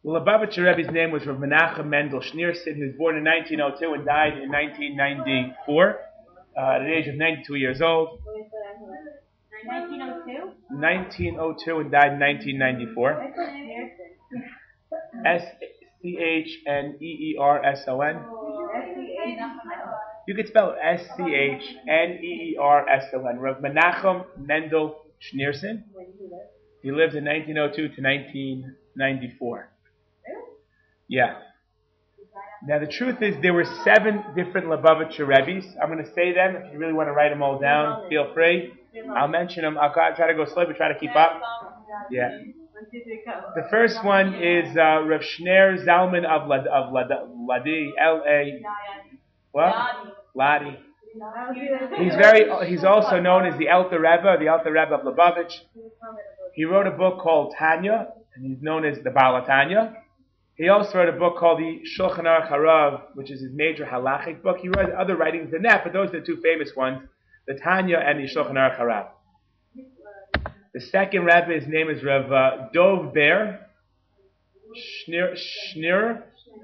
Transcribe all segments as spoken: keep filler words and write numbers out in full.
The Lubavitcher Rebbe's name was Rav Menachem Mendel Schneerson. He was born in nineteen oh two and died in nineteen ninety-four uh, at the age of ninety-two years old. nineteen oh two? nineteen oh two and died in nineteen ninety-four. S C H N E E R S O N. You could spell it S C H N E E R S O N. Rav Menachem Mendel Schneerson. He lived in nineteen oh two to nineteen ninety-four. Yeah. Now the truth is there were seven different Lubavitcher Rebbe's. I'm going to say them. If you really want to write them all down, feel free. I'll mention them. I'll try to go slow, but try to keep up. Yeah. The first one is uh, Rav Shner Zalman of Lad, of Lad, Ladi, L A. What? Ladi. He's very. He's also known as the Alter Rebbe, the Alter Rebbe of Lubavitch. He wrote a book called Tanya, and he's known as the Baal Tanya. He also wrote a book called the Shulchan Aruch Harav, which is his major halachic book. He wrote other writings than that, but those are the two famous ones, the Tanya and the Shulchan Aruch Harav. The second Rebbe, his name is Rav uh, Dov Ber, Schnir, Schnir,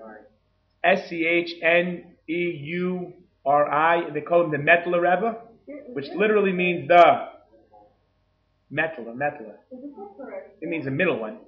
S C H N E U R I, and they call him the Metler Rebbe, which literally means the Metler, Metler. It means the middle one.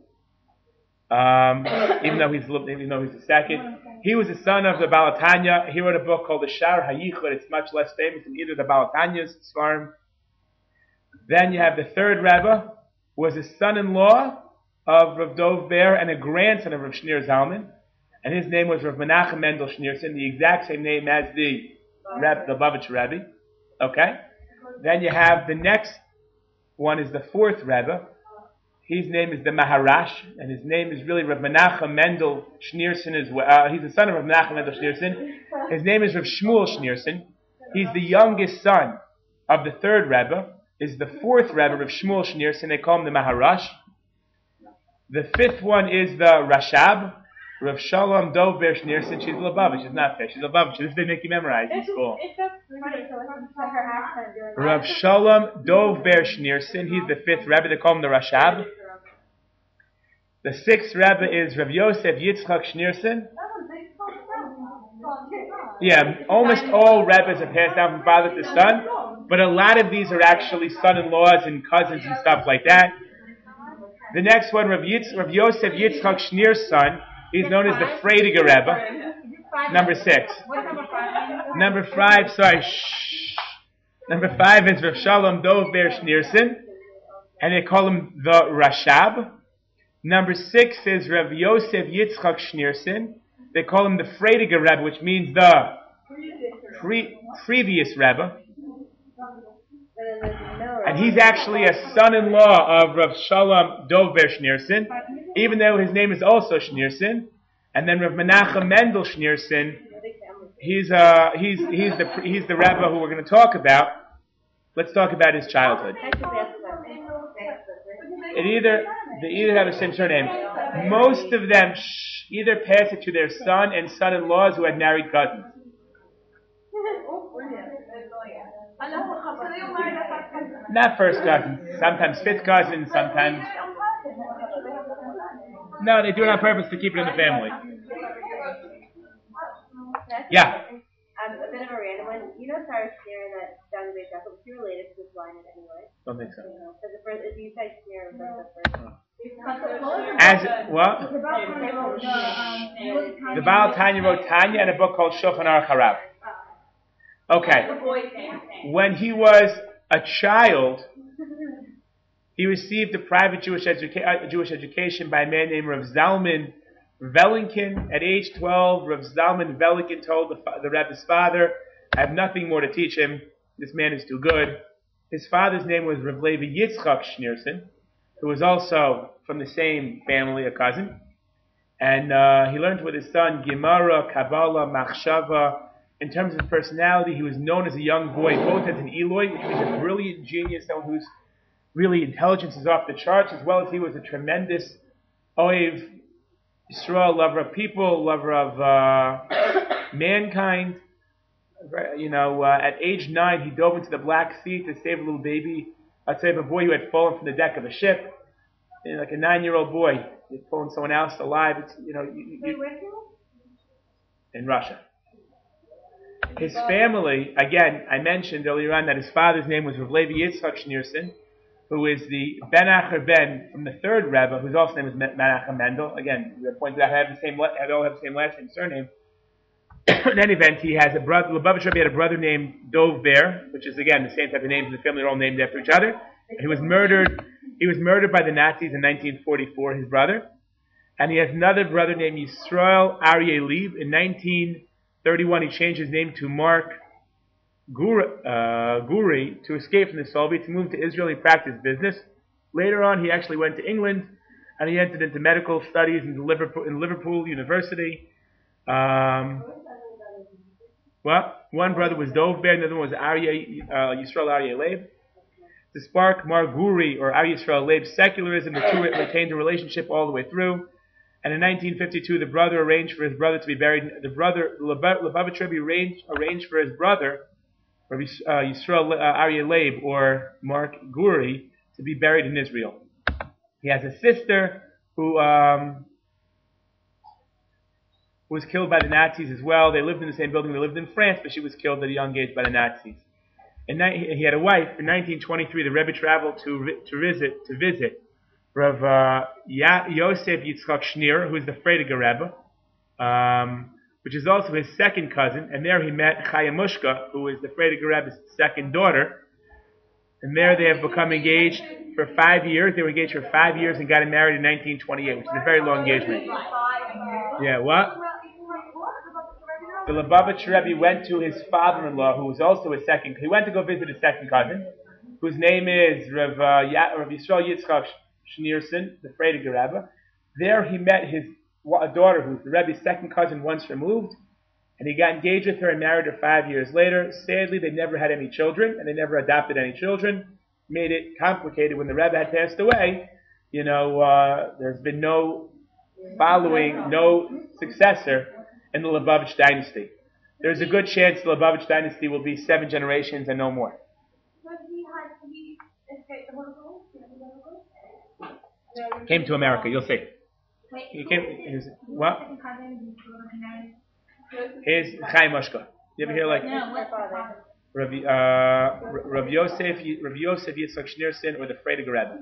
Um, even though he's even though he's the second, he was the son of the Baal Tanya. He wrote a book called the Shar HaYichud. It's much less famous than either the Baal Tanya's Sfarim. Then you have the third Rebbe, who was a son-in-law of Rav Dov Ber and a grandson of Rav Shner Zalman, and his name was Rav Menachem Mendel Schneerson, the exact same name as the Reb, the Lubavitch Rebbe. Okay. Then you have the next one is the fourth Rebbe. His name is the Maharash, and his name is really Rav Menachem Mendel Schneerson as well. Uh, he's the son of Rav Menachem Mendel Schneerson. His name is Rav Shmuel Schneerson. He's the youngest son of the third Rebbe. Is the fourth Rebbe, Rav Shmuel Schneerson. They call him the Maharash. The fifth one is the Rashab, Rav Shalom Dov Ber Schneerson. She's a Lubavitch. She's not fair. She's a Lubavitch. This they make you memorize in school. Rav Shalom Dov Ber Schneerson. He's the fifth Rebbe. They call him the Rashab. The sixth Rebbe is Rav Yosef Yitzchak Schneerson. Yeah, almost all Rebbes are passed down from father to son, but a lot of these are actually son-in-laws and cousins and stuff like that. The next one, Rav, Yitz, Rav Yosef Yitzchak Schneer's son, he's known as the Frediger Rebbe. Number six. Number five, sorry, shh. Number five is Rav Shalom Dov Ber Schneerson, and they call him the Rashab. Number six is Rav Yosef Yitzchak Schneerson. They call him the Frediger Rebbe, which means the pre- previous Rebbe. And he's actually a son-in-law of Rav Shalom Dov Ber Schneerson, even though his name is also Schneerson. And then Rav Menachem Mendel Schneerson, he's uh he's he's the he's the Rebbe who we're going to talk about. Let's talk about his childhood. It either they either have the same surname. Most of them sh- either pass it to their son and son-in-laws who had married cousins. Not first cousins. Sometimes fifth cousins. Sometimes. No, they do it on purpose to keep it in the family. Yeah. Um, a bit of a random one. You know Sarah Schneer and that John Bay Jacob? Was she related to this line in any way? Don't think so. Because the first, if you say Schneer, was the first. As what? The Baal Tanya wrote Tanya and a book called Shulchan Aruch Harav. Okay. When he was a child, he received a private Jewish, educa- uh, Jewish education by a man named Rav Zalman Velinkin. At age twelve, Rav Zalman Velinkin told the, the Rebbe's father, I have nothing more to teach him. This man is too good. His father's name was Rav Levi Yitzchak Schneerson, who was also from the same family, a cousin. And uh, he learned with his son Gemara, Kabbalah, Machshava. In terms of personality, he was known as a young boy, both as an Eloi, which means a brilliant genius, someone whose really intelligence is off the charts, as well as he was a tremendous Oiv Yisrael, lover of people, lover of uh, mankind. You know, uh, at age nine, he dove into the Black Sea to save a little baby. I'd say a boy who had fallen from the deck of a ship. You know, like a nine-year-old boy. you're pulling someone else alive. It's, you know, you, you, in Russia. His family, again, I mentioned earlier on that his father's name was Rav Levi Yitzchak Schneerson, who is the Ben Acher Ben from the third Rebbe, whose also name was Menachem Mendel. Again, we pointed out they have the same, they all have the same last name, surname. In any event, he has a brother. Lubavitch Rebbe had a brother named Dov Ber, which is again the same type of names in the family. They're all named after each other. And he was murdered. He was murdered by the Nazis in nineteen forty-four. His brother, and he has another brother named Yisrael Aryeh Leib. In nineteen thirty-one, he changed his name to Mark Gur, uh, Guri to escape from the Soviets. He moved to Israel. He practiced business. Later on, he actually went to England, and he entered into medical studies in Liverpool, in Liverpool University. Um, well, one brother was Dov Ber, another one was Aryeh, uh, Yisrael Aryeh Leib. To spark Mar Guri or Aryeh Yisrael Leib's secularism, the two retained a relationship all the way through. And in nineteen fifty-two, the brother arranged for his brother to be buried. The brother, Lubavitch Rebbe arranged, arranged for his brother, uh, Yisrael uh, Aryeh Leib or Mark Guri, to be buried in Israel. He has a sister who um, was killed by the Nazis as well. They lived in the same building. They lived in France, but she was killed at a young age by the Nazis. And he had a wife. In nineteen twenty-three, the Rebbe traveled to to visit to visit Rav uh, Yosef Yitzchak Schneer, who is the Frediger Rebbe, um, which is also his second cousin. And there he met Chaya Mushka, who is the Frediger Rebbe's second daughter. And there they have become engaged for five years. They were engaged for five years and got married in nineteen twenty-eight, which is a very long engagement. Yeah, what? The Lubavitch Rebbe went to his father-in-law, who was also his second. He went to go visit his second cousin, whose name is Rav, uh, ya, Rav Yisrael Yitzchak Schneerson, the Frediger Rebbe. There he met his daughter, who's the Rebbe's second cousin, once removed, and he got engaged with her and married her five years later. Sadly, they never had any children, and they never adopted any children. Made it complicated when the Rebbe had passed away. You know, uh, there's been no following, no successor in the Lubavitch dynasty. There's a good chance the Lubavitch dynasty will be seven generations and no more. Came to America, you'll see. He came, his, what? His Chaim Mushka. You ever hear like Rav, uh, Rav Yosef, Rav Yosef Yitzchak Schneerson, or the Frediger Rebbe?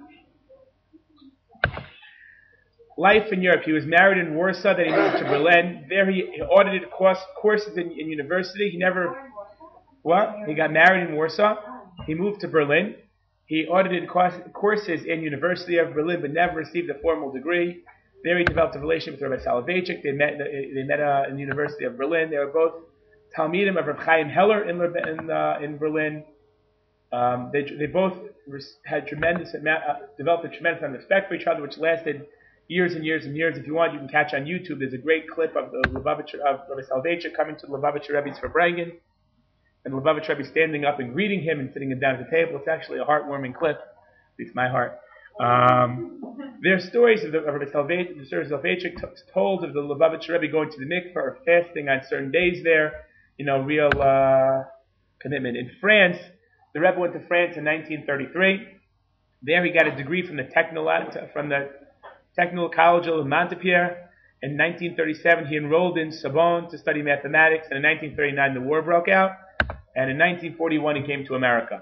Life in Europe. He was married in Warsaw, then he moved to Berlin. There he, he audited course, courses in, in university. He never, what? He got married in Warsaw. He moved to Berlin. He audited course, courses in University of Berlin, but never received a formal degree. There he developed a relationship with Rabbi Soloveitchik. They met, they met uh, in the University of Berlin. They were both Talmidim of Reb Chaim Heller in, in, uh, in Berlin. Um, they, they both had tremendous, uh, developed a tremendous amount of respect for each other, which lasted years and years and years. If you want, you can catch on YouTube. There's a great clip of the Lubavitch, of Rabbi Soloveitchik coming to the Lubavitch Rebbe's Farbrengen, and the Lubavitch Rebbe standing up and greeting him and sitting him down at the table. It's actually a heartwarming clip. At least my heart. Um, there are stories of, the, of Rabbi Soloveitchik, the Rabbi Soloveitchik t- told of the Lubavitch Rebbe going to the mikveh or fasting on certain days there. You know, real uh, commitment. In France, the Rebbe went to France in nineteen thirty-three. There he got a degree from the Technical from the Technical College of Montpellier. In nineteen thirty-seven, he enrolled in Sorbonne to study mathematics, and in nineteen thirty-nine, the war broke out, and in nineteen forty-one, he came to America.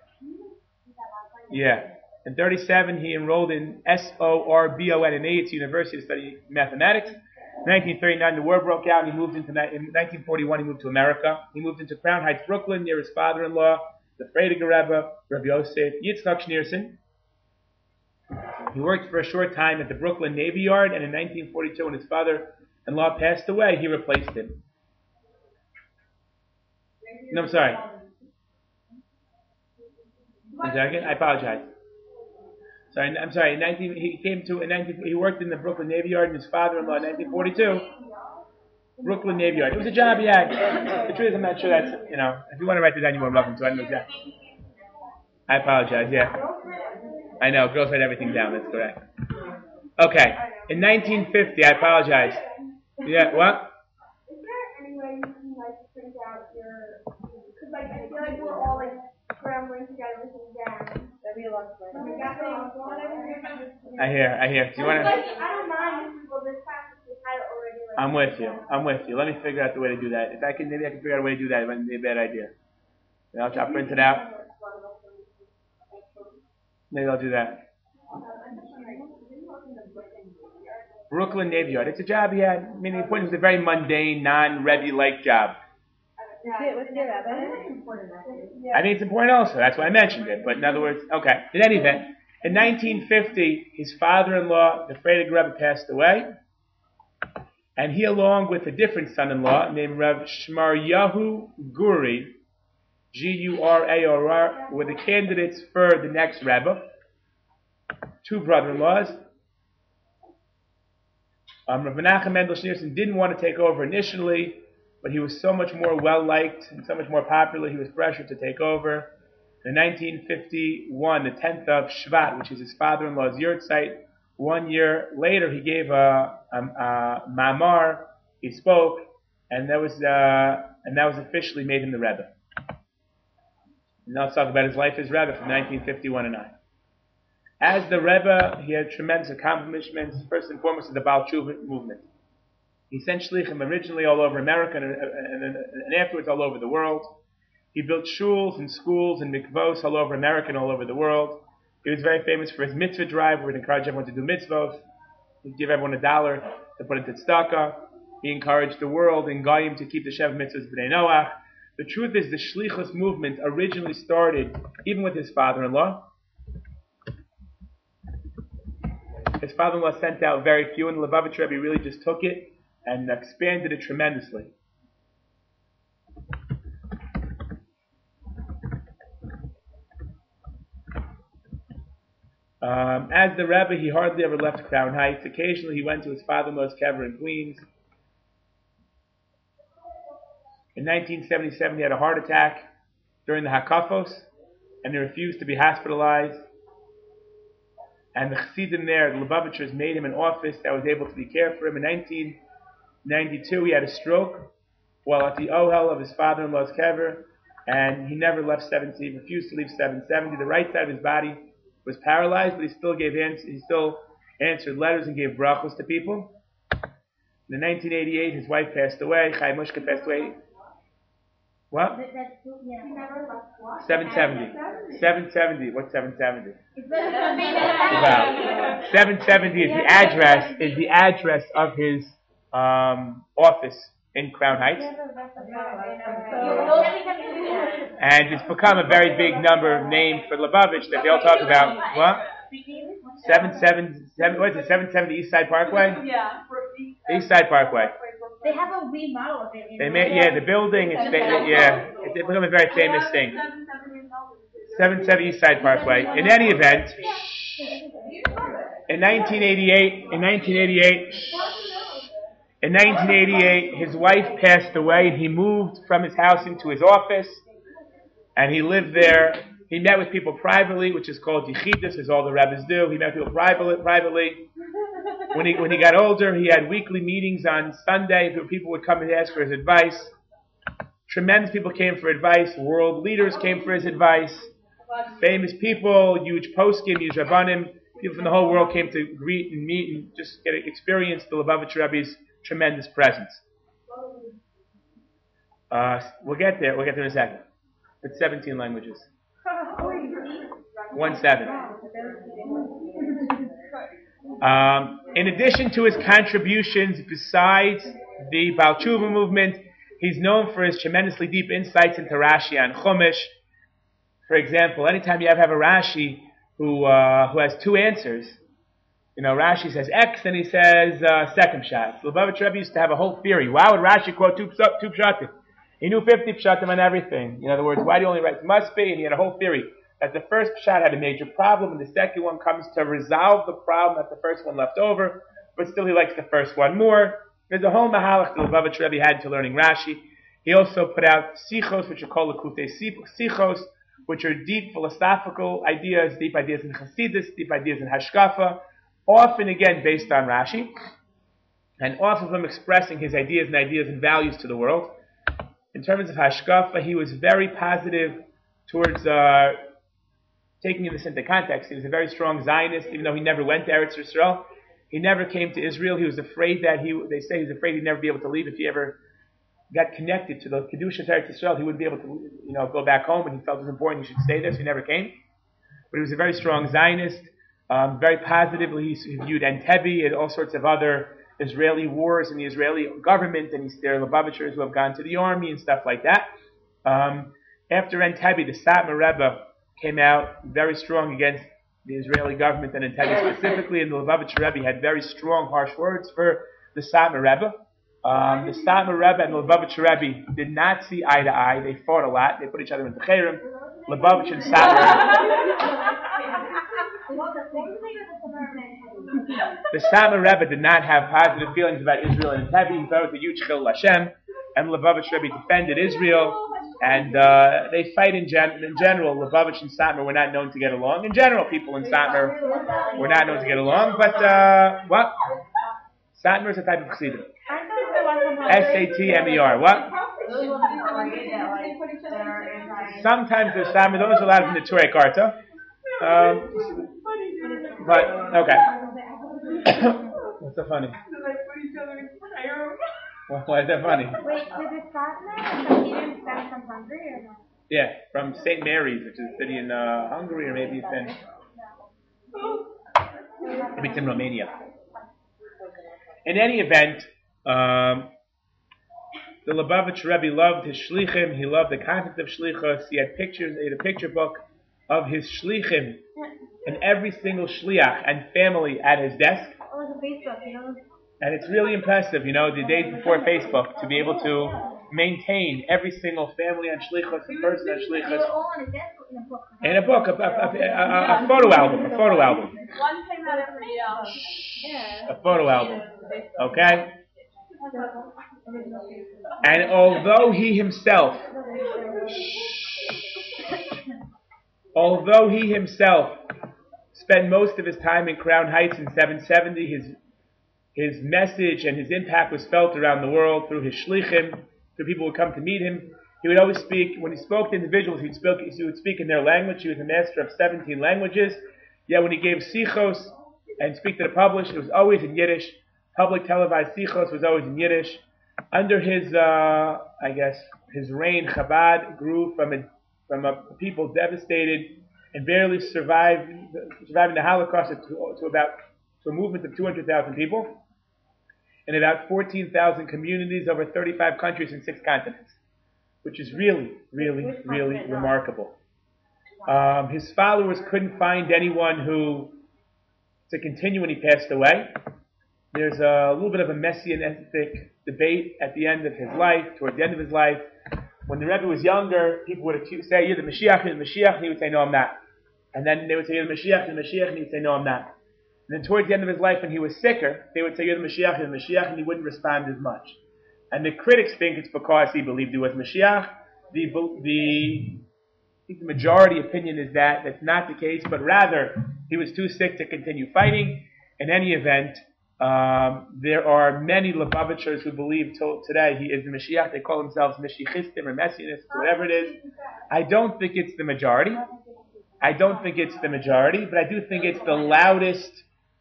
Yeah. In thirty-seven, he enrolled in S O R B O N in Aids University to study mathematics. In nineteen thirty-nine, the war broke out, and he moved into, in nineteen forty-one, he moved to America. He moved into Crown Heights, Brooklyn, near his father-in-law, the Frediger Rebbe, Rabbi Yosef Yitzchak Schneerson. He worked for a short time at the Brooklyn Navy Yard, and in nineteen forty-two, when his father-in-law passed away, he replaced him. No, I'm sorry. One second, I apologize. Sorry, I'm sorry. In nineteen, he came to in nineteen. He worked in the Brooklyn Navy Yard, and his father-in-law in nineteen forty-two. Brooklyn Navy Yard. It was a job he had. The truth is, I'm not sure that's, you know. If you want to write it down, you're more welcome to. I don't know exactly. I apologize. Yeah. I know, girls write everything down, that's correct. Okay, in nineteen fifty, I apologize. Yeah, what? Is there any way you can, like, print out your, because, like, I feel like we're all, like, scrambling to get everything down. I hear, I hear. Do you want to? I don't mind people this time because we had it already. Like, I'm with you. I'm with you. Let me figure out the way to do that. If I can, maybe I can figure out a way to do that. It wouldn't be a bad idea. Then I'll try to print it out. Maybe I'll do that. Brooklyn Navy Yard. It's a job he had. I mean, the point was a very mundane, non-Rebbe-like job. I think it's important also. That's why I mentioned it. But in other words, okay. In any event, in nineteen fifty, his father-in-law, the Freydig Rebbe, passed away. And he, along with a different son-in-law named Rav Shmaryahu Guri, G U R A R R, were the candidates for the next Rebbe. Two brother-in-laws. Um, Rav Menachem Mendel Schneerson didn't want to take over initially, but he was so much more well-liked and so much more popular, he was pressured to take over. In nineteen fifty-one, the tenth of Shvat, which is his father-in-law's yurtzeit, one year later he gave a, a, a mamar, he spoke, and that was uh, and that was officially made him the Rebbe. And now let's talk about his life as Rebbe from nineteen fifty-one and on. As the Rebbe, he had tremendous accomplishments, first and foremost in the Baal Tshuva movement. He sent shlichim originally all over America and, and, and, and afterwards all over the world. He built shuls and schools and mikvos all over America and all over the world. He was very famous for his mitzvah drive, where he'd encourage everyone to do mitzvos. He'd give everyone a dollar to put into tzedakah. He encouraged the world in Goyim to keep the Shev mitzvahs b'nei Noach. The truth is, the shlichus movement originally started even with his father-in-law. His father-in-law sent out very few, and the Lubavitch Rebbe really just took it and expanded it tremendously. Um, as the Rebbe, he hardly ever left Crown Heights. Occasionally he went to his father-in-law's kever in Queens. In nineteen seventy-seven he had a heart attack during the Hakafos, and he refused to be hospitalized. And the Chassidim there, the Lubavitchers, made him an office that was able to be cared for him. In nineteen ninety-two he had a stroke while at the Ohel of his father-in-law's kever, and he never left seven seventy. He refused to leave seven seventy. The right side of his body was paralyzed, but he still gave ans- he still answered letters and gave brachos to people. In nineteen eighty-eight, his wife passed away. Chaim Mushka passed away. What? seven seventy. seven seventy. What's seven seventy? Wow. seven seventy is the address. Is the address of his um, office in Crown Heights. And it's become a very big number name for Lubavitch that they all talk about. What? Seven seven seven. What is it? Seven seventy East Side Parkway. Yeah. East Side Parkway. They have a remodel of it. They made yeah the building. It's fa- yeah it's it become a very famous thing. Seven seventy East Side Parkway. In any event, in nineteen eighty-eight, in nineteen eighty-eight. In nineteen eighty-eight, his wife passed away, and he moved from his house into his office, and he lived there. He met with people privately, which is called yichidus, as all the rabbis do. He met people privately. privately. When he when he got older, he had weekly meetings on Sunday. People would come and ask for his advice. Tremendous people came for advice. World leaders came for his advice. Famous people, huge poskim, huge rabbanim. People from the whole world came to greet and meet and just get experience the Lubavitch Rebbe's tremendous presence. Uh, we'll get there. We'll get there in a second. It's seventeen languages. One seven. Um, in addition to his contributions besides the Baal Tshuva movement, he's known for his tremendously deep insights into Rashi and Chumash. For example, anytime you ever have a Rashi who uh, who has two answers, you know, Rashi says X and he says uh, second pshat. Lubavitch Rebbe used to have a whole theory. Why would Rashi quote two, two pshatim? He knew fifty pshatim on everything. In other words, why do you only write must be? And he had a whole theory that the first pshat had a major problem, and the second one comes to resolve the problem that the first one left over, but still he likes the first one more. There's a whole mahalach that Lubavitch Rebbe had to learning Rashi. He also put out sichos, which are called Likutei Sichos, which are deep philosophical ideas, deep ideas in Hasidus, deep ideas in Hashkafa, often again based on Rashi, and often of him expressing his ideas and ideas and values to the world. In terms of Hashkafa, he was very positive towards uh, taking this into context, he was a very strong Zionist, even though he never went to Eretz Yisrael. He never came to Israel. He was afraid that he, they say he was afraid he'd never be able to leave. If he ever got connected to the Kedusha of Eretz Yisrael, he wouldn't be able to, you know, go back home, and he felt it was important he should stay there, so he never came. But he was a very strong Zionist, um, very positively. He viewed Entebbe and all sorts of other Israeli wars and the Israeli government, and he's there Lubavitchers who have gone to the army and stuff like that. Um, after Entebbe, the Satmar Rebbe came out very strong against the Israeli government and Entebbe specifically, and the Lubavitcher Rebbe had very strong, harsh words for the Satmar Rebbe. Um, the Satmar Rebbe and the Lubavitcher Rebbe did not see eye to eye. They fought a lot. They put each other into cherem. Lubavitcher and Satmar. The Satmar Rebbe did not have positive feelings about Israel and Entebbe. He thought it was a huge chil Hashem. And Lubavitcher Rebbe defended Israel. And uh, they fight in, gen- in general. Lubavitch and Satmar were not known to get along. In general, people in Satmar were not known to get along. But uh, what? Satmar is a type of chassidim. S A T M E R. What? Sometimes there's Satmar. Those are allowed in the Turei Karta. Um, but okay. What's so funny? Why is that funny? Wait, so the Satmar, he didn't stem from Hungary or no? Yeah, from Saint Mary's, which is a city in uh, Hungary, or maybe it's in maybe it's in Romania. In any event, um, the Lubavitch Rebbe loved his shlichim. He loved the concept of shlichus. He had pictures. He had a picture book of his shlichim and every single shliach and family at his desk. Oh, like a Facebook, you know. And it's really impressive, you know, the days before Facebook, to be able to maintain every single family on shlichus, a person on shlichus. They were all on a desk in a book. In a book, a, a, a, a, a photo album, a photo album. One came out every year. Yeah. A photo album, okay? And although he himself, although he himself spent most of his time in Crown Heights in seven seventy, his his message and his impact was felt around the world through his shlichim, through people who would come to meet him. He would always speak, when he spoke to individuals, he'd speak, he would speak in their language. He was a master of seventeen languages. Yet when he gave sichos and speak to the public, it was always in Yiddish. Public televised sichos was always in Yiddish. Under his, uh, I guess, his reign, Chabad grew from a, from a people devastated and barely survived, surviving the Holocaust to, to about to a movement of two hundred thousand people in about fourteen thousand communities over thirty-five countries and six continents, which is really, really, really remarkable. Um, his followers couldn't find anyone who to continue when he passed away. There's a little bit of a messianic debate at the end of his life, towards the end of his life. When the Rebbe was younger, people would accuse, say, you're the Mashiach, you're the Mashiach, and he would say, no, I'm not. And then they would say, you're the Mashiach, you're the Mashiach, and he would say, no, I'm not. And then towards the end of his life, when he was sicker, they would say, you're the Mashiach, you're the Mashiach, and he wouldn't respond as much. And the critics think it's because he believed he was Mashiach. The, the, I think the majority opinion is that that's not the case, but rather, he was too sick to continue fighting. In any event, um, there are many Lubavitchers who believe till today he is the Mashiach. They call themselves Mashiachistim or Messianists, whatever it is. I don't think it's the majority. I don't think it's the majority, but I do think it's the loudest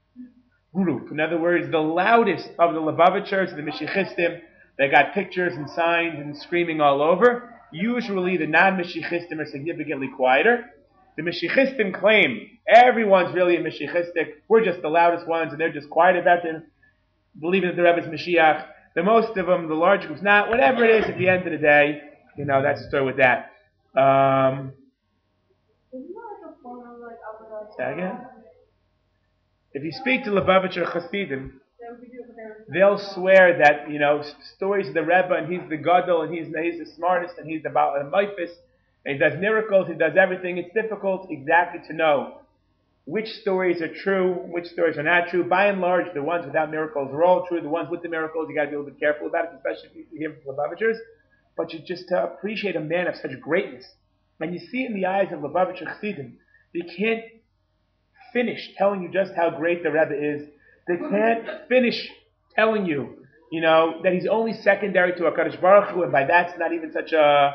group. In other words, the loudest of the Lubavitchers, the Mashiachistim, they got pictures and signs and screaming all over. Usually the non-Mashiachistim are significantly quieter. The Mashiachistim claim everyone's really a Mashiachistic. We're just the loudest ones, and they're just quiet about them, believing that the Rebbe is Mashiach. The most of them, the large group's not. Whatever it is, at the end of the day, you know, that's the story with that. Um, say again? If you speak to Lubavitcher Chassidim, they'll swear that, you know, stories of the Rebbe, and he's the Gadol, and he's, he's the smartest, and he's the Baal Maifis, and he does miracles, he does everything. It's difficult exactly to know which stories are true, which stories are not true. By and large, the ones without miracles are all true. The ones with the miracles, you got to be a little bit careful about it, especially if you hear from Lubavitchers. But you just to appreciate a man of such greatness, and you see it in the eyes of Lubavitcher Chassidim, they can't finish telling you just how great the Rebbe is. They can't finish telling you, you know, that he's only secondary to HaKadosh Baruch Hu, and by that's not even such a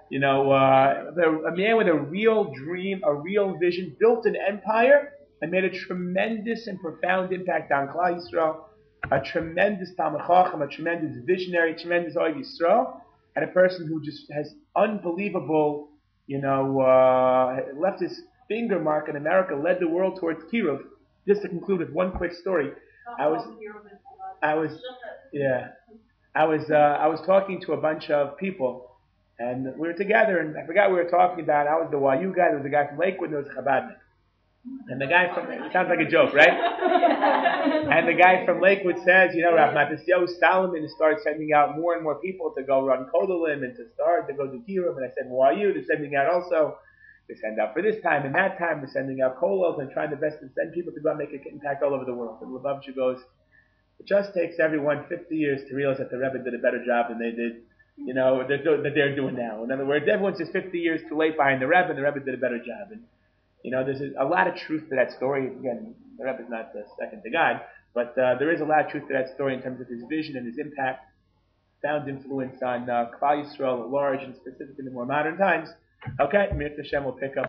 You know, uh, the, a man with a real dream, a real vision, built an empire and made a tremendous and profound impact on Klal Yisrael. A tremendous Talmid Chacham, a tremendous visionary, tremendous Oiv Yisrael, and a person who just has unbelievable, you know, uh, left his finger mark in America, led the world towards Kiruv. Just to conclude with one quick story, I was, I was, yeah, I was, uh, I was talking to a bunch of people. And we were together, and I forgot what we were talking about. I was the Y U guy, there was a guy from Lakewood, and there was a Chabadnik. And the guy from, it sounds like a joke, right? And the guy from Lakewood says, you know, Rav Matisyahu Solomon started sending out more and more people to go run Kodalim and to start, to go to Kiruv. And I said, Y U, they're sending out also. They send out for this time and that time. They're sending out Kolos and trying the best to send people to go and make an impact all over the world. And Lubavitcher goes, it just takes everyone fifty years to realize that the Rebbe did a better job than they did. You know, that they're, that they're doing now. In other words, everyone's just fifty years too late behind the Rebbe, and the Rebbe did a better job. And, you know, there's a, a lot of truth to that story. Again, the Rebbe is not the second to God, but uh, there is a lot of truth to that story in terms of his vision and his impact, found influence on uh, Klal Yisrael at large, and specifically in the more modern times. Okay, Mir Hashem will pick up.